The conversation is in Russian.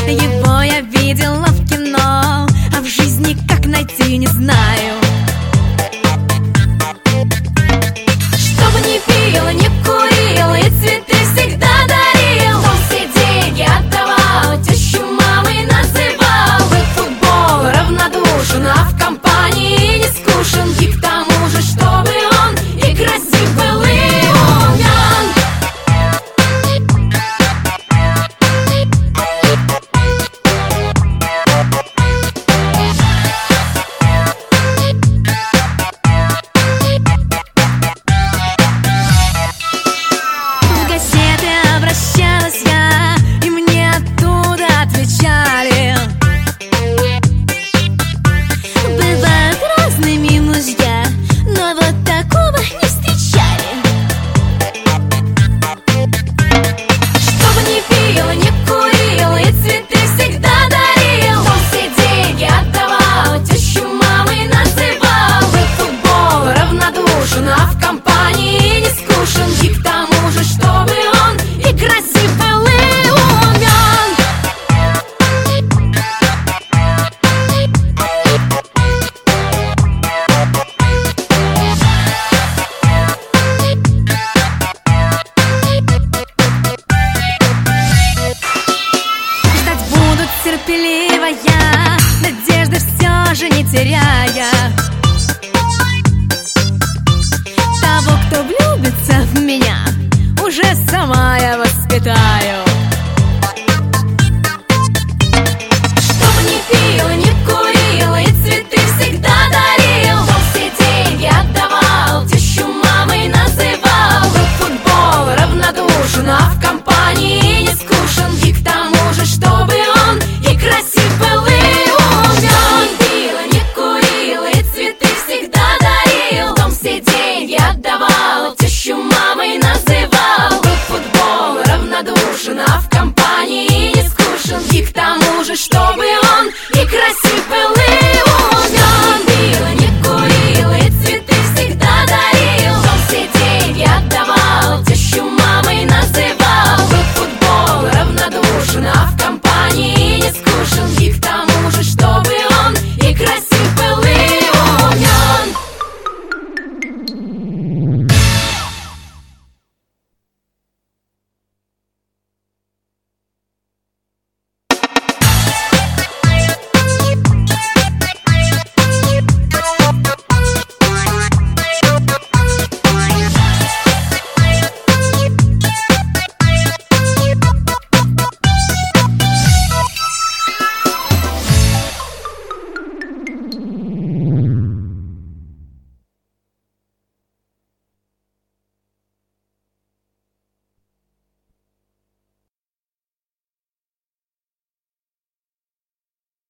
Его я видела в кино, а в жизни как найти не знаю. Чтобы не пил, не курил и цветы всегда дарил. Он все деньги отдавал, тещу мамой называл. Был футбол равнодушен, а в компании не скучен. И к тому же, чтобы он и красив был, и умен. В газеты обращалась я, и мне оттуда отвечали: бывают разными мужья, но вот такого не встречали. Чтобы не пил, не курил и цветы всегда дарил. Он все деньги отдавал, тещу мамой называл. Был футбол равнодушен, а в компании не скучен. И к тому же, чтобы он и красив был, и умен. Ждать буду терпеливо я, надежды все же не теряя.